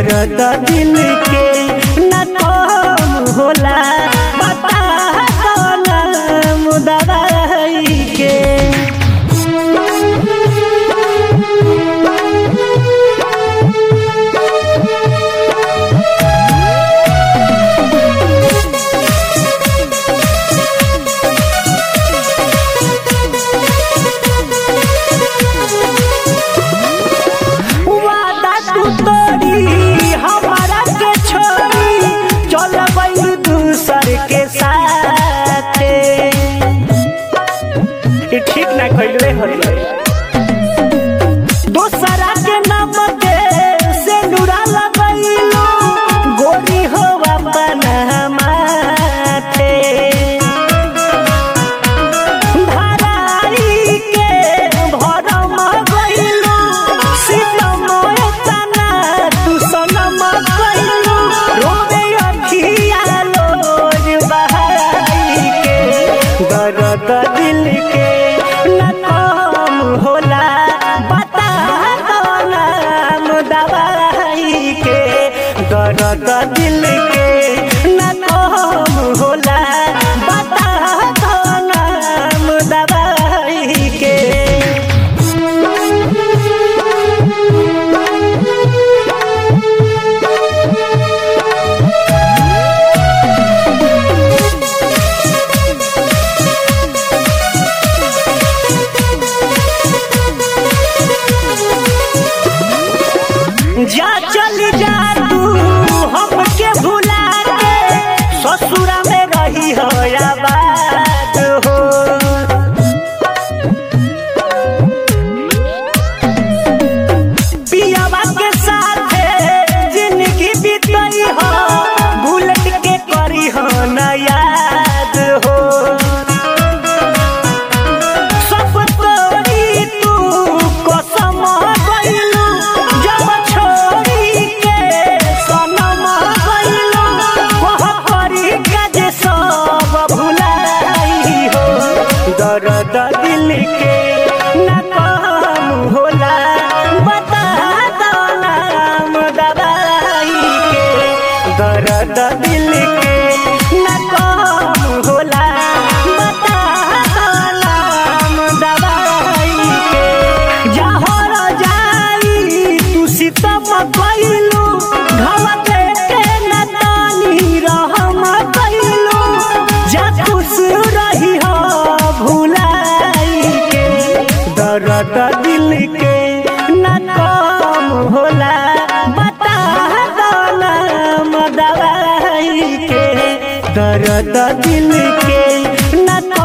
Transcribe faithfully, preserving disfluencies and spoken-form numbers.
दर्द दिल के न कम होला बता कौन दवाई के। हमारा के छोड़ी चल गई दूसर के साथ, ठीक ना कहले हरे दूसरा के नाम के से नुरा लगैलो गोरी हो अपना माथे। धराई के भरम गइलो सीतम एतना तू सनम गइलो रोवे अखिया लोर बहाई के। दर्द दिल के न कम होला बता नाम दवाई के। दर्द दिल के न कम होला बता नाम दवाई के। जा चली जा तू हमके भुला के ससुरा में रही हो आबाद हो। पियावा के साथ जिंदगी बीतई हो बुलेट के करी हो न याद हो। सब तोरी तू कसम गइलू जब छोड़ी के सनम गइलू वह करी काज सब भुलाई हो। दर्द दिल के न कम होला बता नाम दवाई के। दर्द दिल के न कम होला बता नाम दवाई के। जहर जाई तू सीतम गइलू घव के न तानी रहम गइलू जा खुश रही हो भुलाई के। दर्द दिल के न कम होला बता नाम दवाई के। दर्द दिल के न